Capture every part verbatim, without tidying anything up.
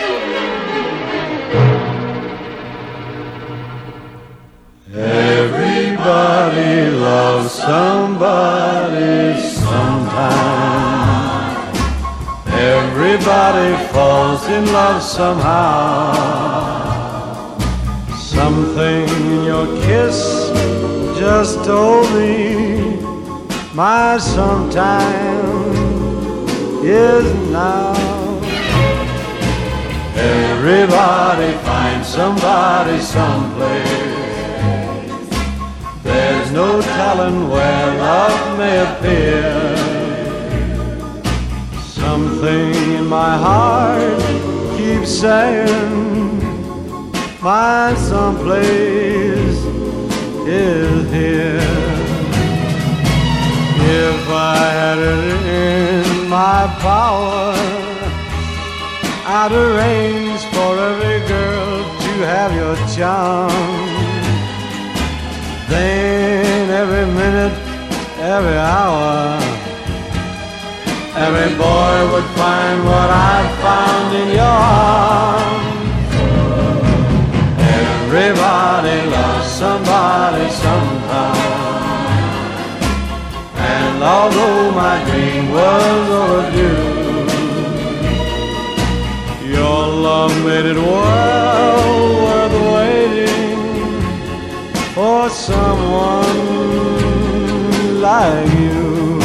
Everybody loves somebody sometime. Everybody falls in love somehow. Something in your kiss just told me my sometime is now. Everybody finds somebody someplace. There's no telling where love may appear. Something in my heart keeps saying my someplace is here. If I had it in my power, I'd arrange for every girl to have your charm. Then every minute, every hour, every boy would find what I found in your arms. Everybody loves somebody sometime. And although my dream was overdue, your love made it well worth waiting for someone like you.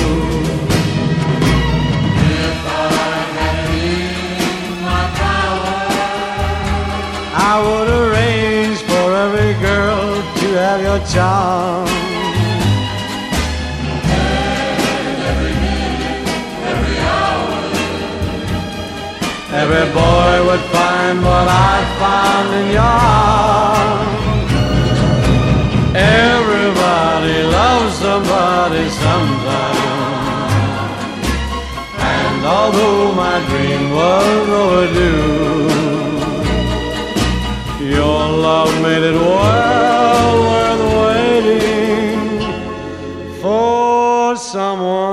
If I had it in my power, I would arrange for every girl to have your charm. and every minute, every hour, Every boy would find what I found in your arms. Everybody loves somebody sometime. And although my dream was overdue, your love made it well worth waiting for someone